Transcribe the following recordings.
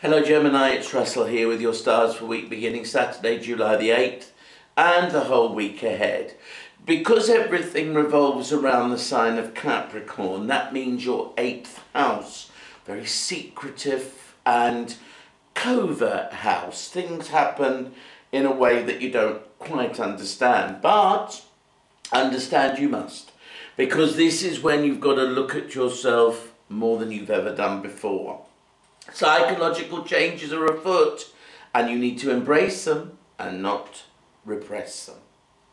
Hello Gemini, it's Russell here with your stars for week beginning Saturday, July the 8th and the whole week ahead. Because everything revolves around the sign of Capricorn, that means your 8th house, very secretive and covert house. Things happen in a way that you don't quite understand, but understand you must, because this is when you've got to look at yourself more than you've ever done before. Psychological changes are afoot and you need to embrace them and not repress them.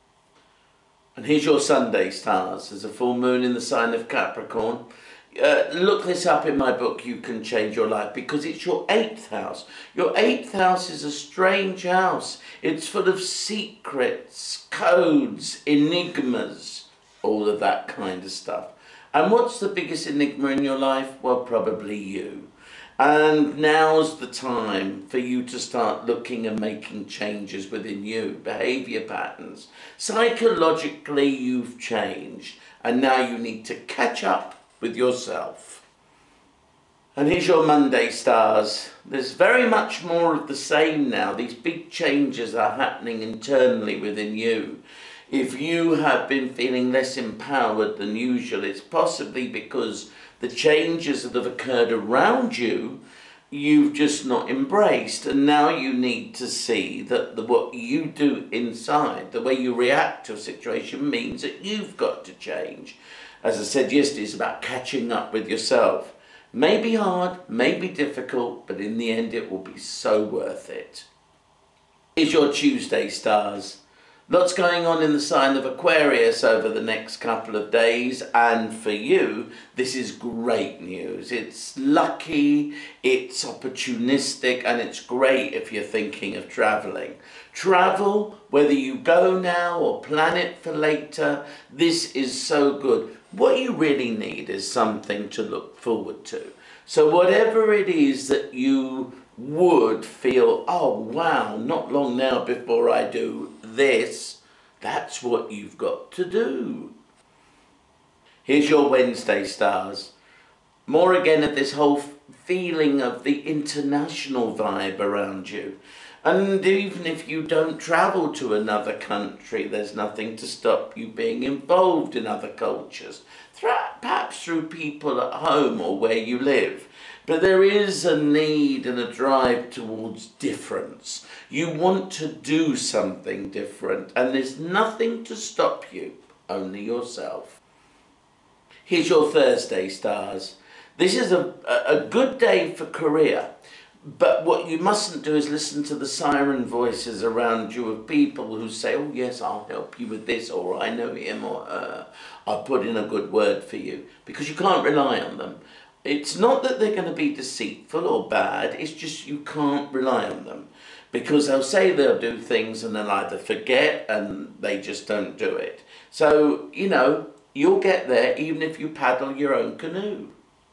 And here's your Sunday stars. There's a full moon in the sign of Capricorn. Look this up in my book, You Can Change Your Life, because it's your 8th house. Your 8th house is a strange house. It's full of secrets, codes, enigmas, all of that kind of stuff. And what's the biggest enigma in your life? Well, probably you. And now's the time for you to start looking and making changes within you, behaviour patterns. Psychologically, you've changed, and now you need to catch up with yourself. And here's your Monday stars. There's very much more of the same now. These big changes are happening internally within you. If you have been feeling less empowered than usual, it's possibly because the changes that have occurred around you, you've just not embraced. And now you need to see that what you do inside, the way you react to a situation, means that you've got to change. As I said yesterday, it's about catching up with yourself. May be hard, may be difficult, but in the end it will be so worth it. Here's your Tuesday stars. Lots going on in the sign of Aquarius over the next couple of days, and for you, this is great news. It's lucky, it's opportunistic, and it's great if you're thinking of travelling. Travel, whether you go now or plan it for later, this is so good. What you really need is something to look forward to. So whatever it is that you would feel, oh wow, not long now before I do this, that's what you've got to do. Here's your Wednesday stars. More again of this whole feeling of the international vibe around you. And even if you don't travel to another country, there's nothing to stop you being involved in other cultures, perhaps through people at home or where you live. But there is a need and a drive towards difference. You want to do something different, and there's nothing to stop you, only yourself. Here's your Thursday stars. This is a good day for career, but what you mustn't do is listen to the siren voices around you of people who say, oh yes, I'll help you with this, or I know him or her, I'll put in a good word for you, because you can't rely on them. It's not that they're going to be deceitful or bad, it's just you can't rely on them. Because they'll say they'll do things and they'll either forget and they just don't do it. So, you know, you'll get there even if you paddle your own canoe.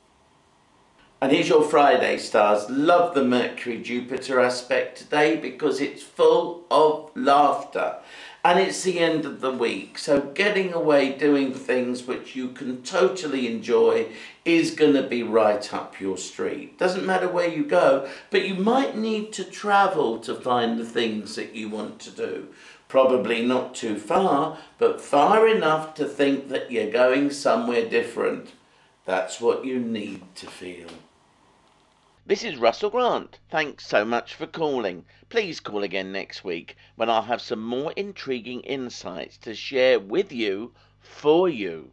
And here's your Friday stars. Love the Mercury-Jupiter aspect today because it's full of laughter. And it's the end of the week, so getting away doing things which you can totally enjoy is going to be right up your street. Doesn't matter where you go, but you might need to travel to find the things that you want to do. Probably not too far, but far enough to think that you're going somewhere different. That's what you need to feel. This is Russell Grant. Thanks so much for calling. Please call again next week when I'll have some more intriguing insights to share with you, for you.